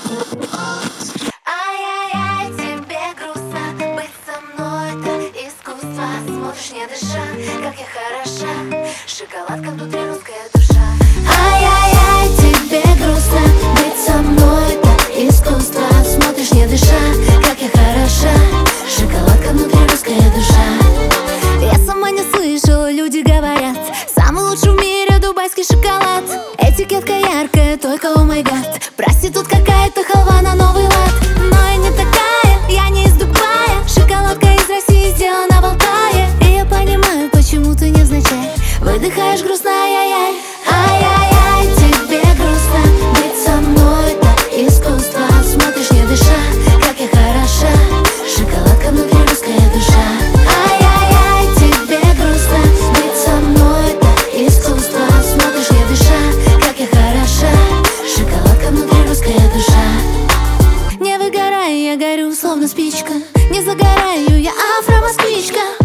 Ай-яй-яй, тебе грустно быть со мной, это искусство. Смотришь, не дыша, как я хороша, шоколадка внутри, русская душа. Ай-яй-яй, тебе грустно быть со мной, это искусство. Смотришь, не дыша, как я хороша, шоколадка внутри, русская душа. Я сама не слышала, люди говорят, самый лучший в мире дубайский шоколад. Этикетка яркая, только о май гад. Проститут какая-то халва на новый лад. Но я не такая, я не из Дубая. Шоколадка из России сделана в Алтае. И я понимаю, почему ты невзначай выдыхаешь грустно, ай-яй-яй. Ай-яй-яй, тебе грустно быть со мной, это искусство. Смотришь, не дыша, как я хороша, шоколадка внутри, русская душа. Ай-яй-яй, тебе грустно быть со мной, это искусство. Смотришь, не дыша, как я хороша, шоколадка внутри, русская душа. Не выгораю, я горю, словно спичка. Не загораю, я афро-москвичка.